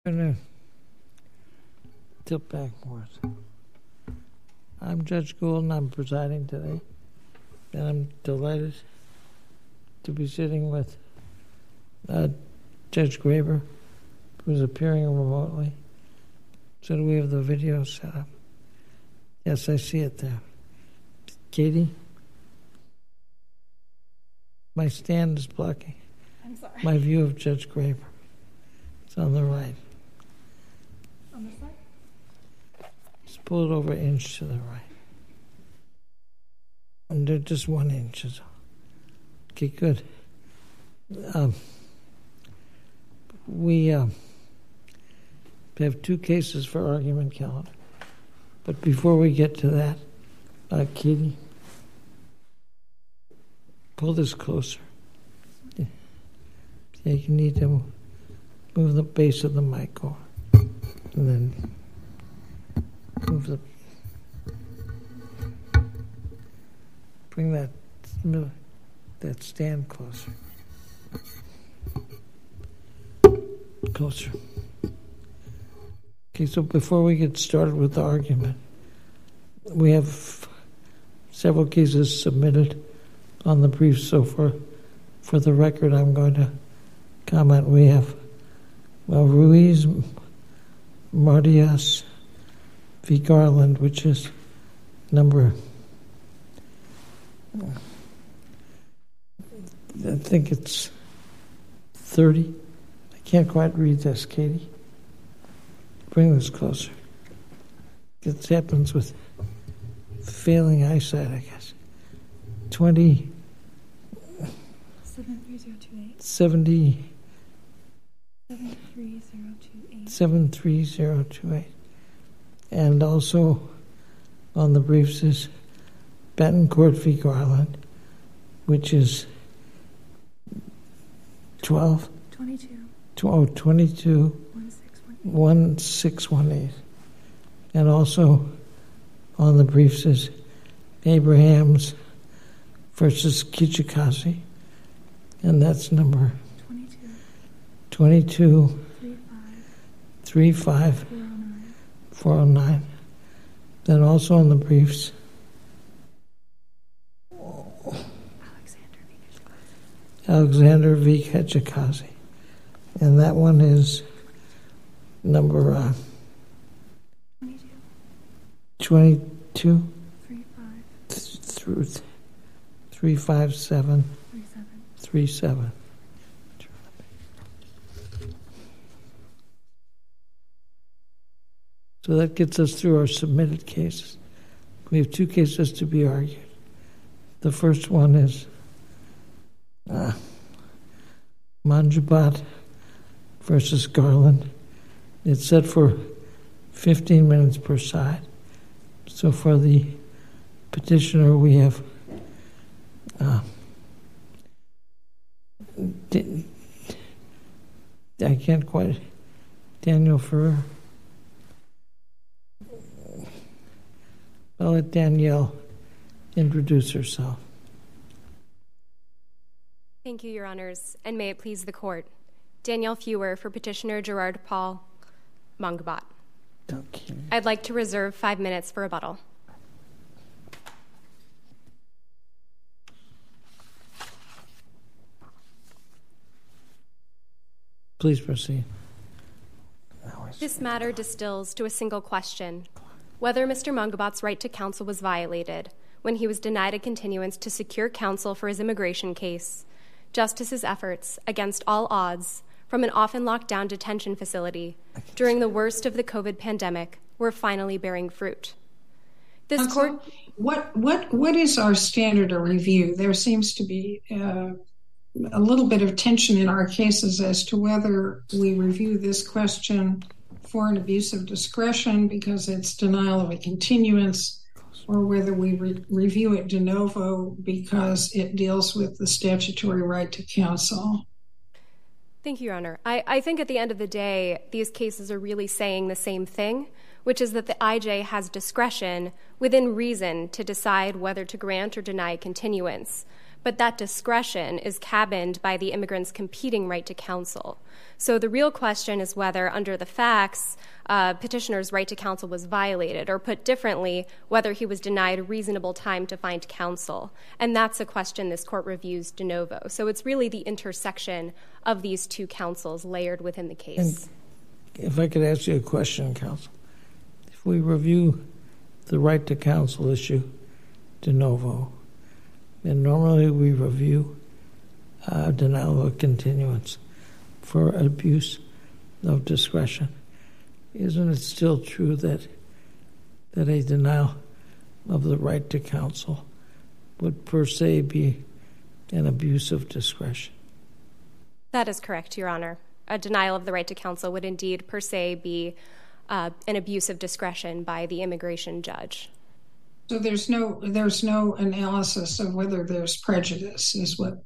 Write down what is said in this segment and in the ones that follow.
I'm going to tilt back more. I'm Judge Gould, and I'm presiding today. And I'm delighted to be sitting with Judge Graber, who's appearing remotely. So do we have the video set up? Yes, I see it there. Katie? My stand is blocking. I'm sorry. My view of Judge Graber. It's on the right. On this side? Just pull it over an inch to the right. Under just 1 inch. Okay, good. We have 2 cases for argument calendar. But before we get to that, Katie, pull this closer. Yeah, you need to move the base of the mic over. And then move bring that stand closer. Closer. Okay, so before we get started with the argument, we have several cases submitted on the brief. So for the record, I'm going to comment. We have Ruiz Mardias v. Garland, which is number, I think it's 30. I can't quite read this, Katie. Bring this closer. This happens with failing eyesight, I guess. 73028. 73028. And also on the briefs is Betancourt v. Garland, which is 22 1618. And also on the briefs is Abrahams versus Kijikazi, and that's number 22 35 409. Then also on the briefs, Alexander v. Kijikazi, and that one is number 22 357 37. So that gets us through our submitted cases. We have 2 cases to be argued. The first one is Manjubat versus Garland. It's set for 15 minutes per side. So for the petitioner, we have I can't quite, Daniel Ferrer. I'll let Danielle introduce herself. Thank you, Your Honors, and may it please the Court. Danielle Fewer for Petitioner Gerard Paul Mangubat. Okay. I'd like to reserve 5 minutes for rebuttal. Please proceed. This matter distills to a single question: whether Mr. Mangubat's right to counsel was violated when he was denied a continuance to secure counsel for his immigration case. Justice's efforts, against all odds, from an often locked down detention facility during the worst of the COVID pandemic, were finally bearing fruit. This court. What is our standard of review? There seems to be a little bit of tension in our cases as to whether we review this question for an abuse of discretion because it's denial of a continuance, or whether we review it de novo because it deals with the statutory right to counsel. Thank you, Your Honor. I think at the end of the day, these cases are really saying the same thing, which is that the IJ has discretion within reason to decide whether to grant or deny continuance. but that discretion is cabined by the immigrant's competing right to counsel. So the real question is whether, under the facts, petitioner's right to counsel was violated, or put differently, whether he was denied reasonable time to find counsel. And that's a question this court reviews de novo. So it's really the intersection of these two counsels layered within the case. And if I could ask you a question, counsel. If we review the right to counsel issue de novo, then normally we review denial of continuance for abuse of discretion. Isn't it still true that a denial of the right to counsel would per se be an abuse of discretion? That is correct, Your Honor. A denial of the right to counsel would indeed per se be an abuse of discretion by the immigration judge. So there's no analysis of whether there's prejudice, is what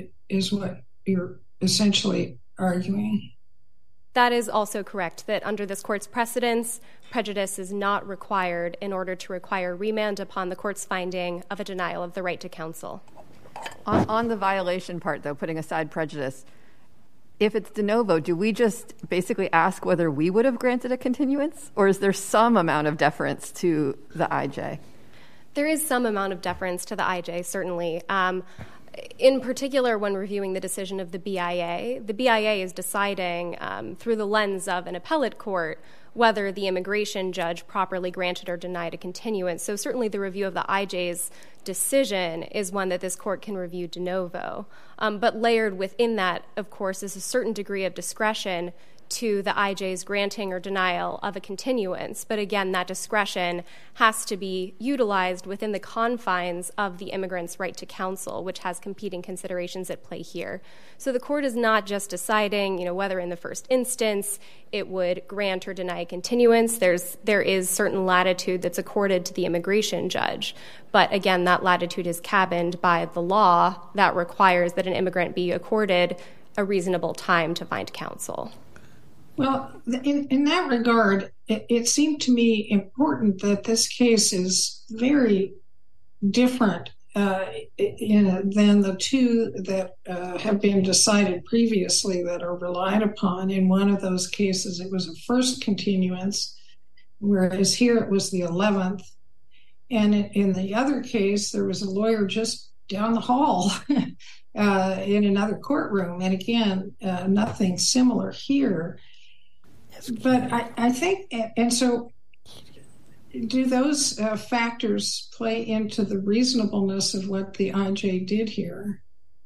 you're essentially arguing. That is also correct, that under this court's precedents, prejudice is not required in order to require remand upon the court's finding of a denial of the right to counsel. On the violation part, though, putting aside prejudice, if it's de novo, do we just basically ask whether we would have granted a continuance, or is there some amount of deference to the IJ? There is some amount of deference to the IJ, certainly. In particular, when reviewing the decision of the BIA is deciding through the lens of an appellate court whether the immigration judge properly granted or denied a continuance. So certainly the review of the IJ's decision is one that this court can review de novo. But layered within that, of course, is a certain degree of discretion to the IJ's granting or denial of a continuance. But again, that discretion has to be utilized within the confines of the immigrant's right to counsel, which has competing considerations at play here. So the court is not just deciding, whether in the first instance it would grant or deny a continuance. There is certain latitude that's accorded to the immigration judge. But again, that latitude is cabined by the law that requires that an immigrant be accorded a reasonable time to find counsel. Well, in that regard, it seemed to me important that this case is very different than the two that have been decided previously that are relied upon. In one of those cases, it was a first continuance, whereas here it was the 11th. And in the other case, there was a lawyer just down the hall in another courtroom. And again, nothing similar here. But I think, and so do those factors play into the reasonableness of what the IJ did here?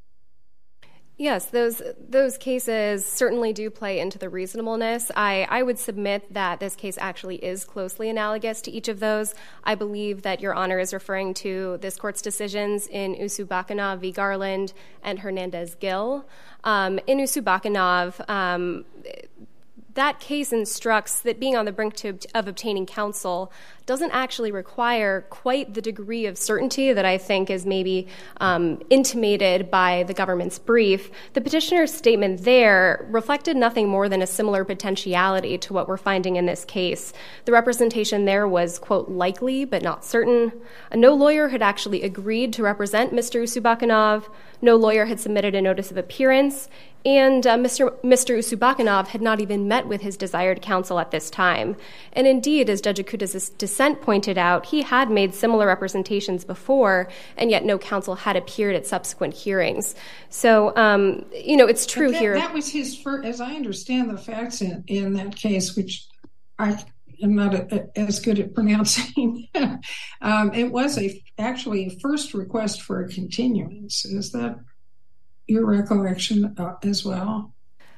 Yes, those cases certainly do play into the reasonableness. I would submit that this case actually is closely analogous to each of those. I believe that Your Honor is referring to this court's decisions in Usubakanov v. Garland and Hernandez-Gill. In Usubakanov, that case instructs that being on the brink of obtaining counsel doesn't actually require quite the degree of certainty that I think is maybe intimated by the government's brief. The petitioner's statement there reflected nothing more than a similar potentiality to what we're finding in this case. The representation there was, quote, likely but not certain. No lawyer had actually agreed to represent Mr. Usubakanov. No lawyer had submitted a notice of appearance. And Mr. Usubakanov had not even met with his desired counsel at this time. And indeed, as Judge Akuta's dissent pointed out, he had made similar representations before, and yet no counsel had appeared at subsequent hearings. So, it's true here. That was his first, as I understand the facts in that case, which I am not as good at pronouncing. It was actually a first request for a continuance. Is that your recollection as well?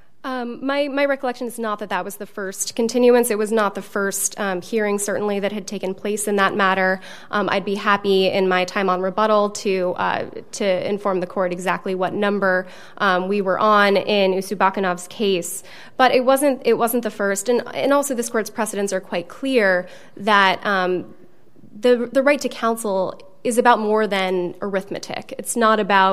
My recollection is not that was the first continuance. It was not the first hearing, certainly, that had taken place in that matter. I'd be happy in my time on rebuttal to inform the court exactly what number we were on in Usubakanov's case. But it wasn't the first. And also this court's precedents are quite clear that the right to counsel is about more than arithmetic. It's not about,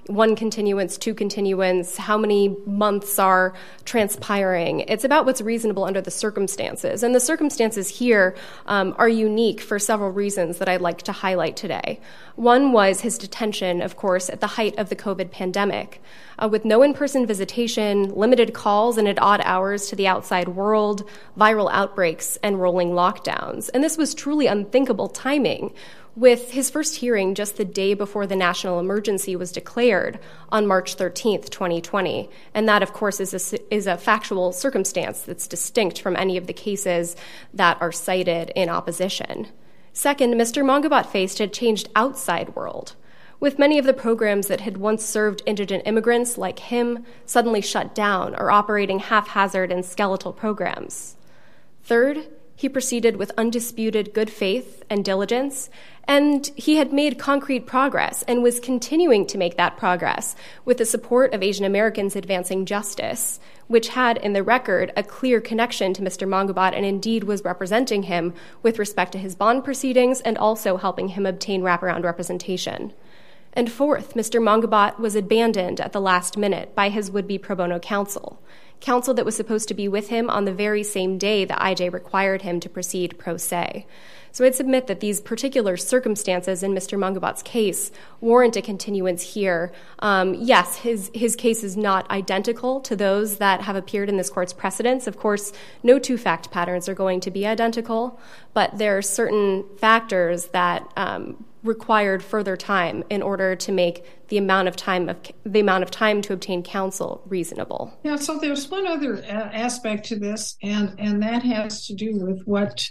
one continuance, two continuance, how many months are transpiring. It's about what's reasonable under the circumstances. And the circumstances here are unique for several reasons that I'd like to highlight today. One was his detention, of course, at the height of the COVID pandemic, with no in-person visitation, limited calls and at odd hours to the outside world, viral outbreaks, and rolling lockdowns. And this was truly unthinkable timing, with his first hearing just the day before the national emergency was declared on March 13th, 2020. And that, of course, is a factual circumstance that's distinct from any of the cases that are cited in opposition. Second, Mr. Mangubat faced a changed outside world, with many of the programs that had once served indigent immigrants like him suddenly shut down or operating haphazard and skeletal programs. Third, he proceeded with undisputed good faith and diligence, and he had made concrete progress and was continuing to make that progress with the support of Asian Americans Advancing Justice, which had in the record a clear connection to Mr. Mangubat and indeed was representing him with respect to his bond proceedings and also helping him obtain wraparound representation. And fourth, Mr. Mangubat was abandoned at the last minute by his would-be pro bono counsel that was supposed to be with him on the very same day the IJ required him to proceed pro se. So I'd submit that these particular circumstances in Mr. Mangubat's case warrant a continuance here. Yes, his case is not identical to those that have appeared in this court's precedents. Of course, no two fact patterns are going to be identical, but there are certain factors that required further time in order to make the amount of time to obtain counsel reasonable. Yeah, so there's one other aspect to this, and that has to do with what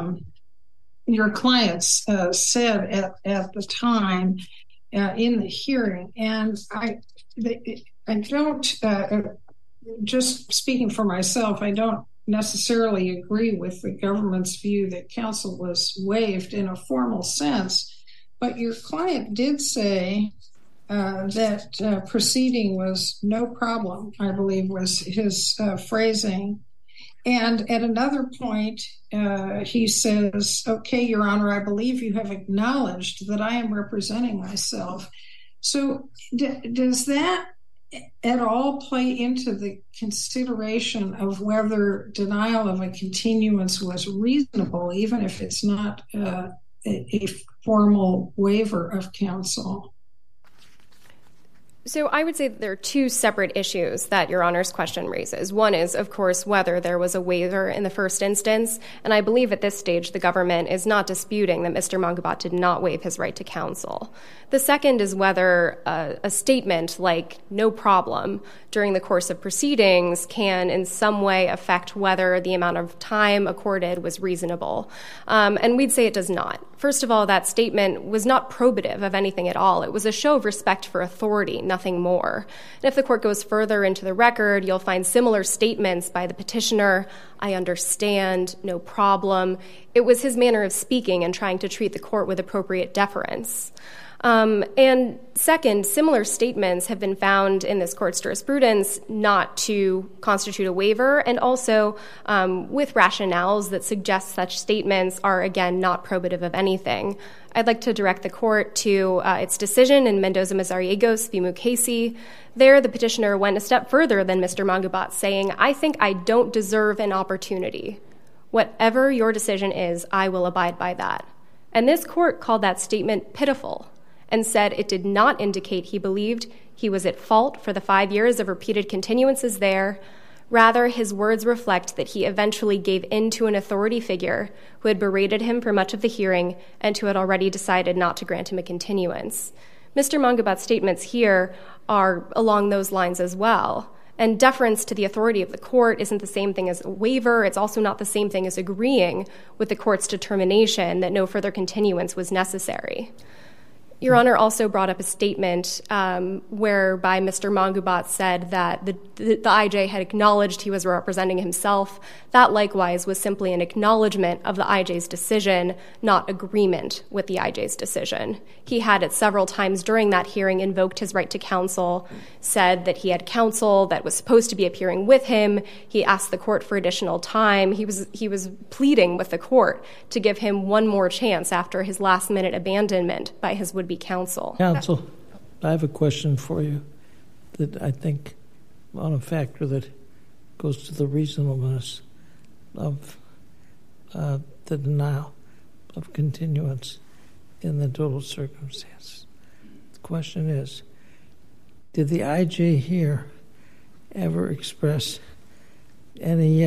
your clients said at the time in the hearing. And I don't, just speaking for myself, I don't necessarily agree with the government's view that counsel was waived in a formal sense. But your client did say that proceeding was no problem, I believe was his phrasing. And at another point, he says, okay, Your Honor, I believe you have acknowledged that I am representing myself. So does that at all play into the consideration of whether denial of a continuance was reasonable, even if it's not a formal waiver of counsel? So I would say that there are two separate issues that Your Honor's question raises. One is, of course, whether there was a waiver in the first instance, and I believe at this stage the government is not disputing that Mr. Mangubat did not waive his right to counsel. The second is whether a statement like no problem during the course of proceedings can in some way affect whether the amount of time accorded was reasonable. And we'd say it does not. First of all, that statement was not probative of anything at all. It was a show of respect for authority, nothing more. And if the court goes further into the record, you'll find similar statements by the petitioner. I understand, no problem. It was his manner of speaking and trying to treat the court with appropriate deference. And second, similar statements have been found in this court's jurisprudence not to constitute a waiver, and also with rationales that suggest such statements are, again, not probative of anything. I'd like to direct the court to its decision in Mendoza-Mazariegos v. Mukasey. There, the petitioner went a step further than Mr. Mangubat, saying, I think I don't deserve an opportunity. Whatever your decision is, I will abide by that. And this court called that statement pitiful and said it did not indicate he believed he was at fault for the 5 years of repeated continuances there. Rather, his words reflect that he eventually gave in to an authority figure who had berated him for much of the hearing and who had already decided not to grant him a continuance. Mr. Mangubat's statements here are along those lines as well. And deference to the authority of the court isn't the same thing as a waiver. It's also not the same thing as agreeing with the court's determination that no further continuance was necessary. Your Honor also brought up a statement whereby Mr. Mangubat said that the IJ had acknowledged he was representing himself. That likewise was simply an acknowledgement of the IJ's decision, not agreement with the IJ's decision. He had at several times during that hearing invoked his right to counsel, said that he had counsel that was supposed to be appearing with him. He asked the court for additional time. He was pleading with the court to give him one more chance after his last-minute abandonment by his would-be counsel. I have a question for you that I think on a factor that goes to the reasonableness of the denial of continuance in the total circumstance. The question is, did the IJ here ever express any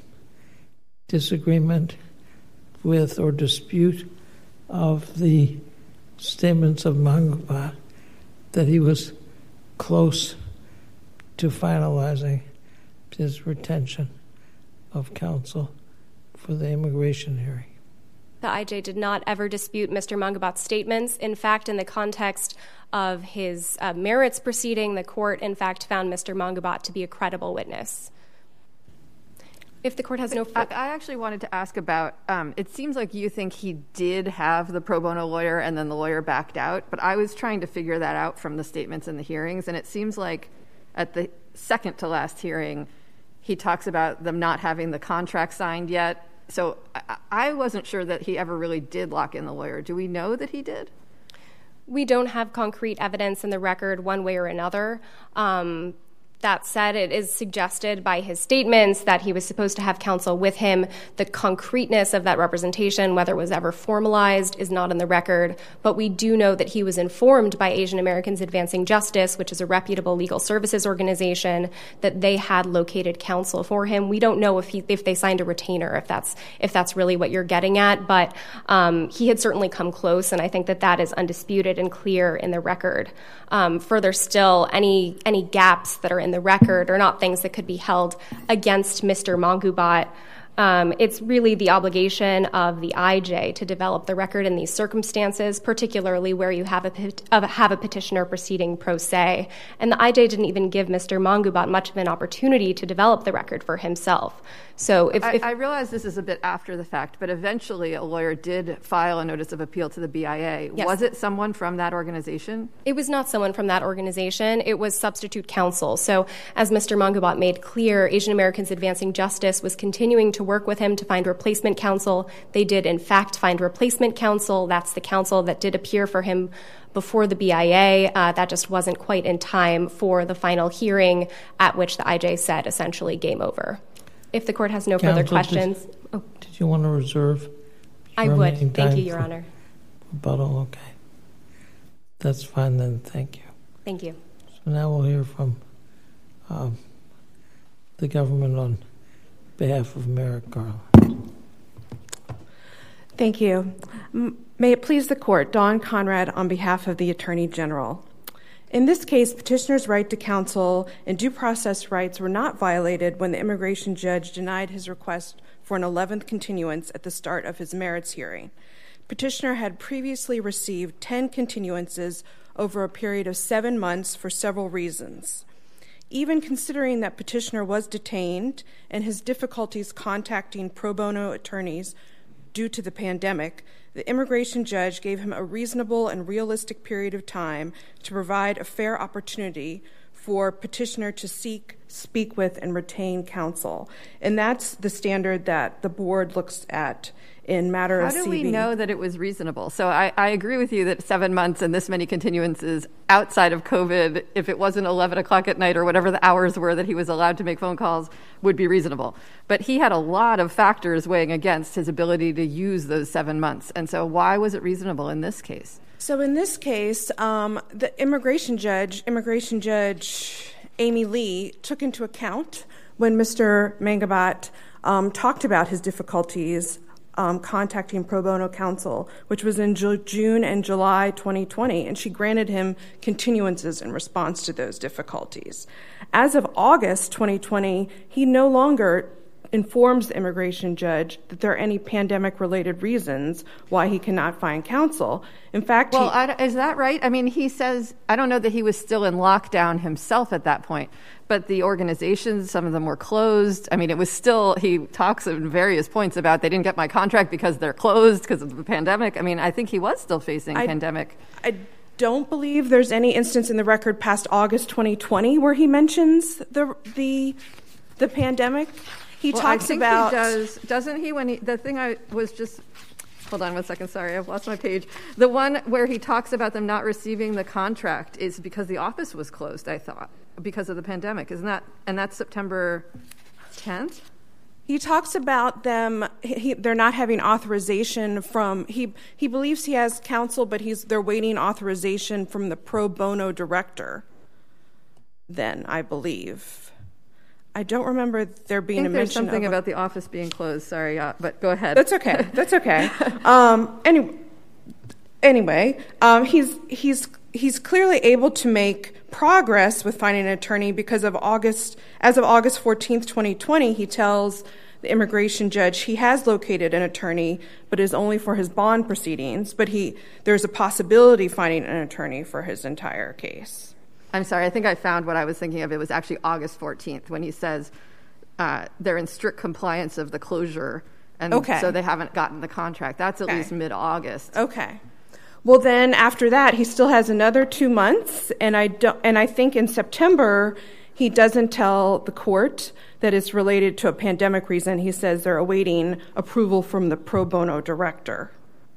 disagreement with or dispute of the statements of Mangubat that he was close to finalizing his retention of counsel for the immigration hearing? The IJ did not ever dispute Mr. Mangubat's statements. In fact, in the context of his merits proceeding, the court, in fact, found Mr. Mangubat to be a credible witness. If the court has no further... I actually wanted to ask about, it seems like you think he did have the pro bono lawyer and then the lawyer backed out, but I was trying to figure that out from the statements in the hearings, and it seems like at the second to last hearing, he talks about them not having the contract signed yet. So I wasn't sure that he ever really did lock in the lawyer. Do we know that he did? We don't have concrete evidence in the record one way or another. That said, it is suggested by his statements that he was supposed to have counsel with him. The concreteness of that representation, whether it was ever formalized, is not in the record. But we do know that he was informed by Asian Americans Advancing Justice, which is a reputable legal services organization, that they had located counsel for him. We don't know if they signed a retainer, if that's really what you're getting at. But he had certainly come close, and I think that is undisputed and clear in the record. Further still, any gaps that are in the record are not things that could be held against Mr. Mangubat. It's really the obligation of the IJ to develop the record in these circumstances, particularly where you have a petitioner proceeding pro se. And the IJ didn't even give Mr. Mangubat much of an opportunity to develop the record for himself. So I realize this is a bit after the fact, but eventually a lawyer did file a notice of appeal to the BIA. Yes. Was it someone from that organization? It was not someone from that organization. It was substitute counsel. So as Mr. Mangubat made clear, Asian Americans Advancing Justice was continuing to work with him to find replacement counsel. They did, in fact, find replacement counsel. That's the counsel that did appear for him before the BIA. That just wasn't quite in time for the final hearing at which the IJ said essentially game over. If the court has no further questions. Did you want to reserve? I would. Thank you, Your Honor. Rebuttal, okay. That's fine then. Thank you. Thank you. So now we'll hear from the government on behalf of Merrick Garland. Thank you. May it please the court, Dawn Conrad on behalf of the Attorney General. In this case, petitioner's right to counsel and due process rights were not violated when the immigration judge denied his request for an 11th continuance at the start of his merits hearing. Petitioner had previously received 10 continuances over a period of 7 months for several reasons. Even considering that petitioner was detained and his difficulties contacting pro bono attorneys due to the pandemic, the immigration judge gave him a reasonable and realistic period of time to provide a fair opportunity for petitioner to seek, speak with, and retain counsel. And that's the standard that the board looks at in matter of CB. How do we know that it was reasonable? So I agree with you that 7 months and this many continuances outside of COVID, if it wasn't 11 o'clock at night or whatever the hours were that he was allowed to make phone calls, would be reasonable. But he had a lot of factors weighing against his ability to use those 7 months. And so why was it reasonable in this case? So in this case, the immigration judge Amy Lee, took into account when Mr. Mangubat talked about his difficulties contacting pro bono counsel, which was in June and July 2020, and she granted him continuances in response to those difficulties. As of August 2020, he no longer informs the immigration judge that there are any pandemic-related reasons why he cannot find counsel. In fact, is that right? I mean, he says, I don't know that he was still in lockdown himself at that point, but the organizations, some of them were closed. I mean, it was still, he talks at various points about they didn't get my contract because they're closed because of the pandemic. I mean, I think he was still facing pandemic. I don't believe there's any instance in the record past August 2020 where he mentions the pandemic. He talks about... He does, doesn't he? The thing I was just hold on one second, sorry, I've lost my page. The one where he talks about them not receiving the contract is because the office was closed, I thought, because of the pandemic. Isn't that, and that's September 10th? He talks about them, they're not having authorization from, he believes he has counsel, but they're waiting authorization from the pro bono director then, I believe. I don't remember there being a mention there's something about the office being closed, sorry, but go ahead. That's okay, that's okay. Anyway, he's clearly able to make progress with finding an attorney because as of August 14th, 2020, he tells the immigration judge he has located an attorney, but is only for his bond proceedings, but there's a possibility finding an attorney for his entire case. I'm sorry, I think I found what I was thinking of. It was actually August 14th when he says they're in strict compliance of the closure, and so they haven't gotten the contract. That's at least mid-August. Okay. Well, then after that, he still has another 2 months, and I think in September he doesn't tell the court that it's related to a pandemic reason. He says they're awaiting approval from the pro bono director.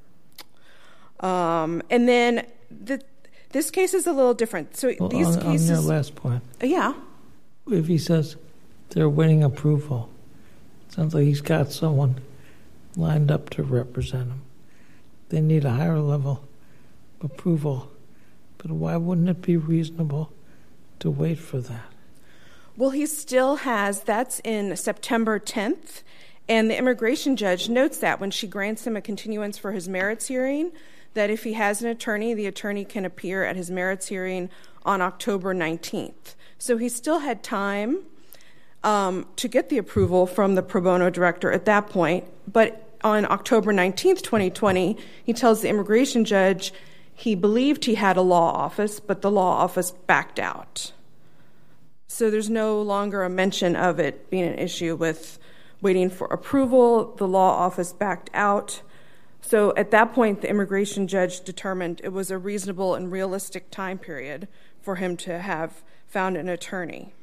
And then this case is a little different. So these cases, on your last point, yeah. If he says they're waiting approval, sounds like he's got someone lined up to represent him. They need a higher level approval, but why wouldn't it be reasonable to wait for that? Well, he still has, that's in September 10th, and the immigration judge notes that when she grants him a continuance for his merits hearing, that if he has an attorney, the attorney can appear at his merits hearing on October 19th. So he still had time to get the approval from the pro bono director at that point, but on October 19th, 2020, he tells the immigration judge he believed he had a law office, but the law office backed out. So there's no longer a mention of it being an issue with waiting for approval. The law office backed out. So at that point, the immigration judge determined it was a reasonable and realistic time period for him to have found an attorney.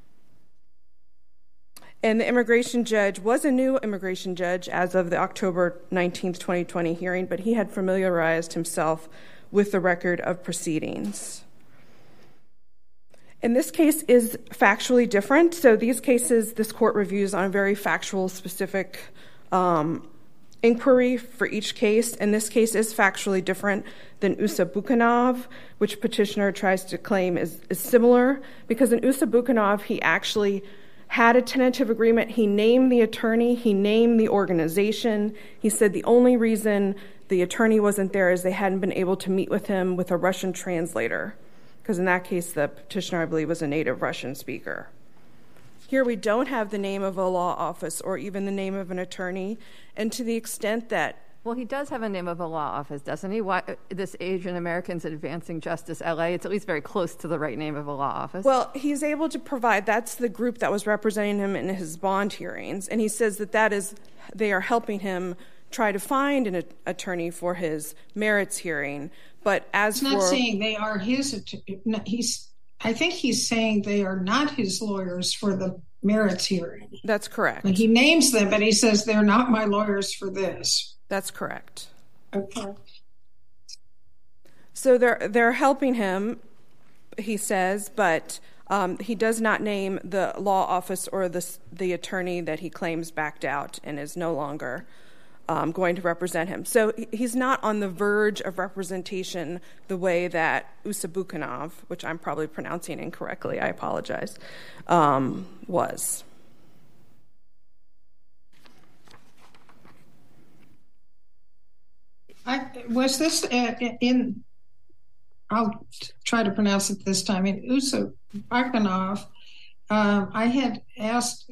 And the immigration judge was a new immigration judge as of the October 19th, 2020 hearing, but he had familiarized himself with the record of proceedings. And this case is factually different. So these cases, this court reviews on a very factual, specific inquiry for each case, and this case is factually different than Usabukhanov, which petitioner tries to claim is similar, because in Usabukhanov, he actually had a tentative agreement. He named the attorney, he named the organization. He said the only reason the attorney wasn't there is they hadn't been able to meet with him with a Russian translator, because in that case, the petitioner, I believe, was a native Russian speaker. Here we don't have the name of a law office or even the name of an attorney, and to the extent that... Well, he does have a name of a law office, doesn't he? Why, this Asian Americans Advancing Justice LA, it's at least very close to the right name of a law office. Well, he's able to provide, that's the group that was representing him in his bond hearings, and he says they are helping him try to find an attorney for his merits hearing, but as he's not saying they are his, I think he's saying they are not his lawyers for the merits hearing. That's correct. He names them, but he says they're not my lawyers for this. That's correct. Okay. So they're helping him, he says, but he does not name the law office or the attorney that he claims backed out and is no longer going to represent him. So he's not on the verge of representation the way that Usabukhanov, which I'm probably pronouncing incorrectly, I apologize, was. Was this in, I'll try to pronounce it this time, in Usabukhanov, I had asked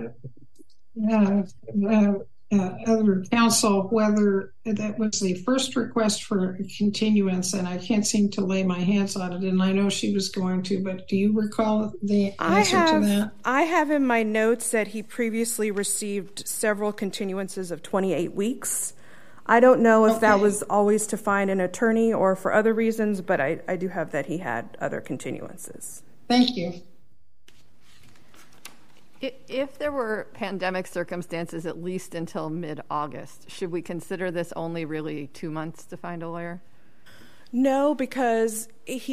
other counsel whether that was the first request for continuance, and I can't seem to lay my hands on it, and I know she was going to, but do you recall the answer to that? I have in my notes that he previously received several continuances of 28 weeks. I don't know if that was always to find an attorney or for other reasons, but I do have that he had other continuances. Thank you. If there were pandemic circumstances, at least until mid-August, should we consider this only really 2 months to find a lawyer? No, because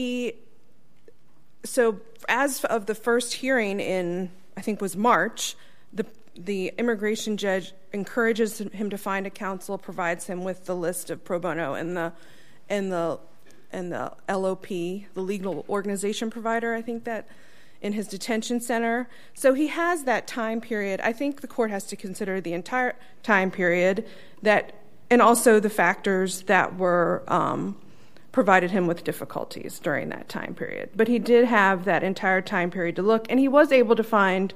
so as of the first hearing in, I think was March, the immigration judge encourages him to find a counsel, provides him with the list of pro bono and the LOP, the legal organization provider, I think that in his detention center. So he has that time period. I think the court has to consider the entire time period and also the factors that were provided him with difficulties during that time period. But he did have that entire time period to look, and he was able to find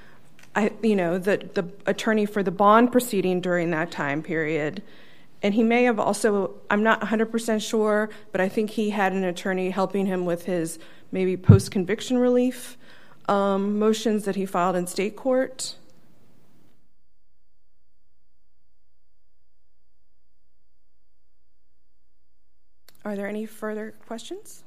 the attorney for the bond proceeding during that time period. And he may have also, I'm not 100% sure, but I think he had an attorney helping him with his maybe post-conviction relief motions that he filed in state court. Are there any further questions?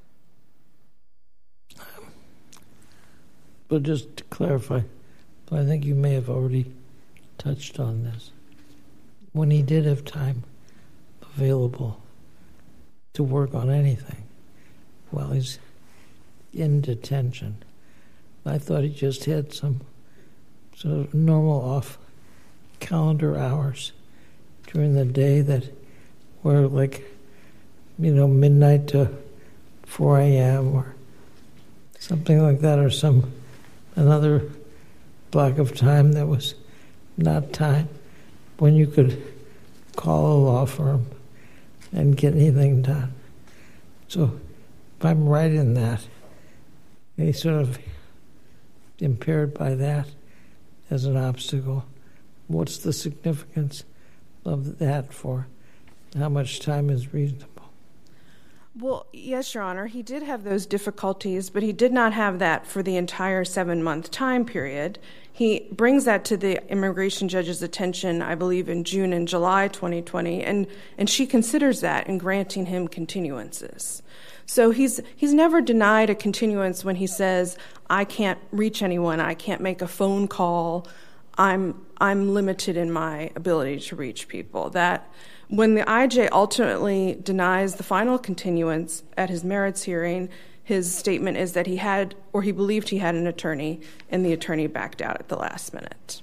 But just to clarify, I think you may have already touched on this. When he did have time available to work on anything while he's in detention, I thought he just had some sort of normal off-calendar hours during the day that were midnight to 4 a.m. or something like that, or another block of time that was not time when you could call a law firm and get anything done. So if I'm right in that, he's sort of impaired by that as an obstacle. What's the significance of that for how much time is reasonable? Well, yes, Your Honor, he did have those difficulties, but he did not have that for the entire 7-month time period. He brings that to the immigration judge's attention, I believe, in June and July 2020, and she considers that in granting him continuances. So he's never denied a continuance when he says, I can't reach anyone, I can't make a phone call, I'm limited in my ability to reach people. That when the IJ ultimately denies the final continuance at his merits hearing, his statement is that he believed he had an attorney, and the attorney backed out at the last minute.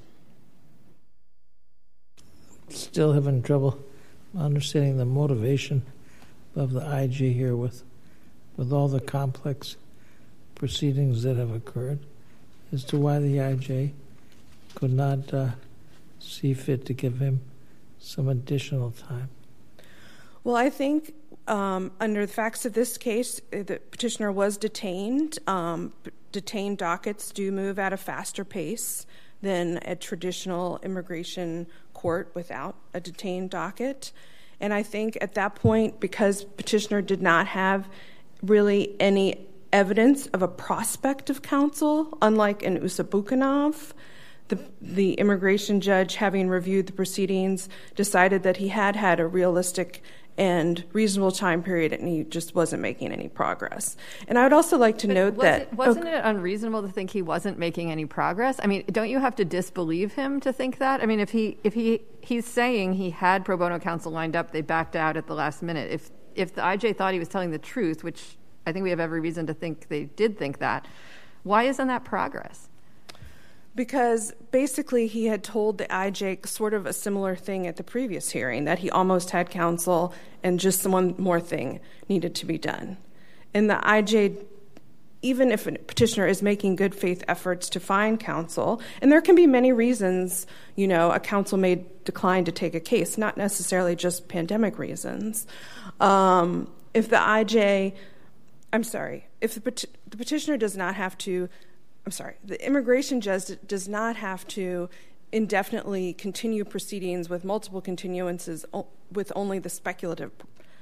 Still having trouble understanding the motivation of the IJ here with all the complex proceedings that have occurred as to why the IJ could not see fit to give him some additional time. Well, I think under the facts of this case, the petitioner was detained. Detained dockets do move at a faster pace than a traditional immigration court without a detained docket. And I think at that point, because petitioner did not have really any evidence of a prospect of counsel, unlike in Usabukhanov, the immigration judge, having reviewed the proceedings, decided that he had a realistic and reasonable time period, and he just wasn't making any progress. And I would also like to note that... Wasn't it unreasonable to think he wasn't making any progress? I mean, don't you have to disbelieve him to think that? I mean, if he's saying he had pro bono counsel lined up, they backed out at the last minute. If the IJ thought he was telling the truth, which I think we have every reason to think they did think that, why isn't that progress? Because basically he had told the IJ sort of a similar thing at the previous hearing, that he almost had counsel and just one more thing needed to be done. And the IJ, even if a petitioner is making good faith efforts to find counsel, and there can be many reasons, a counsel may decline to take a case, not necessarily just pandemic reasons. If the petitioner does not have to, the immigration judge does not have to indefinitely continue proceedings with multiple continuances with only the speculative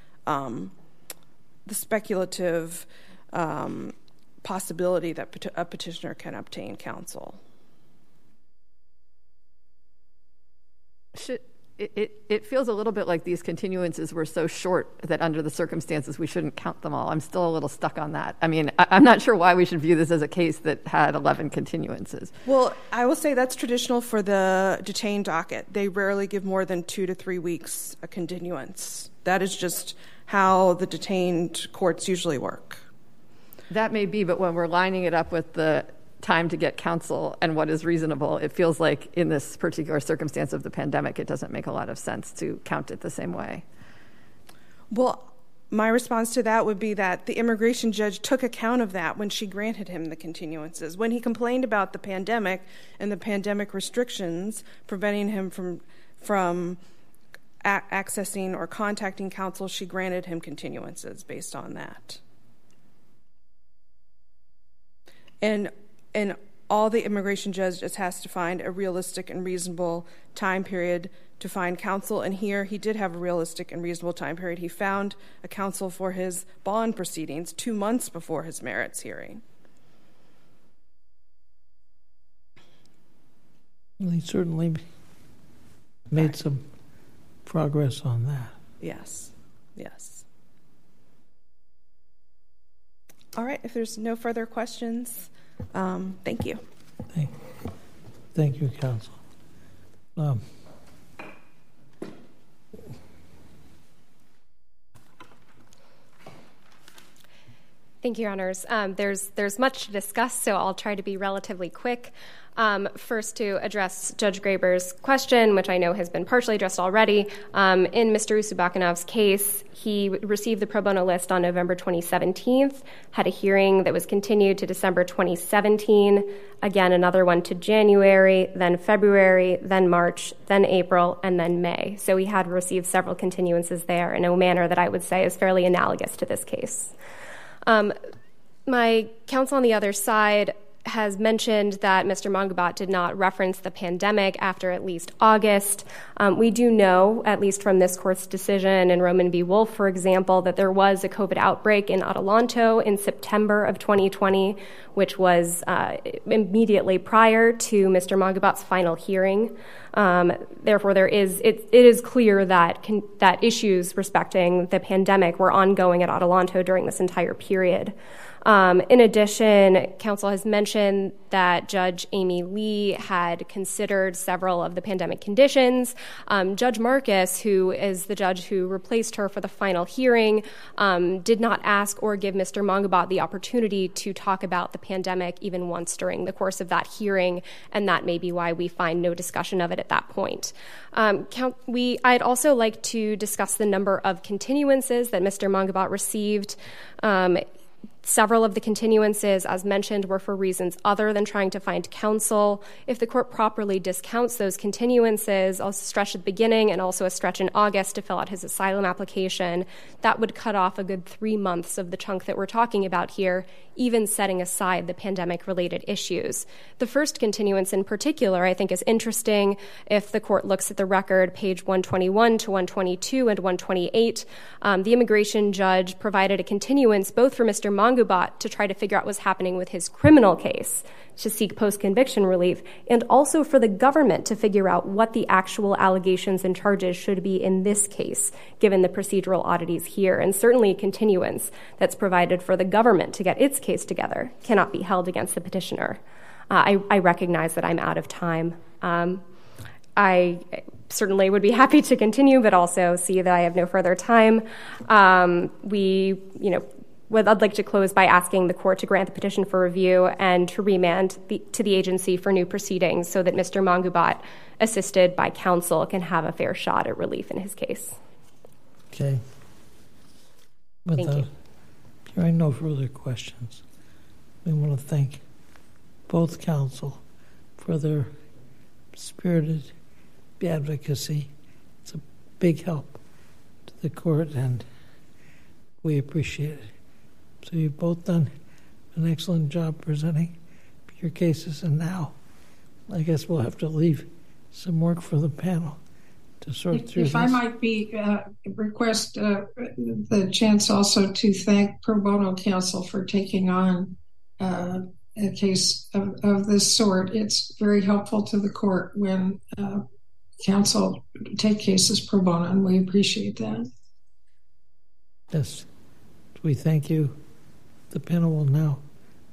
possibility that a petitioner can obtain counsel. it feels a little bit like these continuances were so short that under the circumstances we shouldn't count them all. I'm still a little stuck on that. I mean, I'm not sure why we should view this as a case that had 11 continuances. Well, I will say that's traditional for the detained docket. They rarely give more than 2 to 3 weeks a continuance. That is just how the detained courts usually work. That may be, but when we're lining it up with the time to get counsel and what is reasonable, it feels like in this particular circumstance of the pandemic, it doesn't make a lot of sense to count it the same way. Well, my response to that would be that the immigration judge took account of that when she granted him the continuances. When he complained about the pandemic and the pandemic restrictions preventing him from accessing or contacting counsel, she granted him continuances based on that. And all the immigration judge just has to find a realistic and reasonable time period to find counsel. And here he did have a realistic and reasonable time period. He found a counsel for his bond proceedings 2 months before his merits hearing. Well, he certainly made some progress on that. Yes. All right, if there's no further questions, thank you. Thank you, counsel. Thank you, Your Honors. There's much to discuss, so I'll try to be relatively quick. First, to address Judge Graber's question, which I know has been partially addressed already. In Mr. Usubakinov's case, he received the pro bono list on November 2017, had a hearing that was continued to December 2017, again, another one to January, then February, then March, then April, and then May. So he had received several continuances there in a manner that I would say is fairly analogous to this case. My counsel on the other side has mentioned that Mr. Mangubat did not reference the pandemic after at least August. We do know, at least from this court's decision in Roman v. Wolf, for example, that there was a COVID outbreak in Adelanto in September of 2020, which was immediately prior to Mr. Mangubat's final hearing. Therefore, it is clear that issues respecting the pandemic were ongoing at Adelanto during this entire period. In addition, counsel has mentioned that Judge Amy Lee had considered several of the pandemic conditions. Judge Marcus, who is the judge who replaced her for the final hearing, did not ask or give Mr. Mangubat the opportunity to talk about the pandemic even once during the course of that hearing, and that may be why we find no discussion of it at that point. I'd also like to discuss the number of continuances that Mr. Mangubat received. Several of the continuances, as mentioned, were for reasons other than trying to find counsel. If the court properly discounts those continuances, a stretch at the beginning and also a stretch in August to fill out his asylum application, that would cut off a good 3 months of the chunk that we're talking about here, even setting aside the pandemic-related issues. The first continuance in particular, I think, is interesting. If the court looks at the record, page 121 to 122 and 128, the immigration judge provided a continuance both for Mr. Mangubat to try to figure out what's happening with his criminal case, to seek post-conviction relief, and also for the government to figure out what the actual allegations and charges should be in this case, given the procedural oddities here. And certainly a continuance that's provided for the government to get its case together cannot be held against the petitioner. I recognize that I'm out of time. I certainly would be happy to continue, but also see that I have no further time. I'd like to close by asking the court to grant the petition for review and to remand to the agency for new proceedings so that Mr. Mangubat, assisted by counsel, can have a fair shot at relief in his case. Okay. Thank you. Hearing no further questions, we want to thank both counsel for their spirited advocacy. It's a big help to the court, and we appreciate it. So you've both done an excellent job presenting your cases, and now I guess we'll have to leave some work for the panel to sort through this. If I might request the chance also to thank pro bono counsel for taking on a case of this sort. It's very helpful to the court when counsel take cases pro bono, and we appreciate that. Yes, we thank you. The panel will now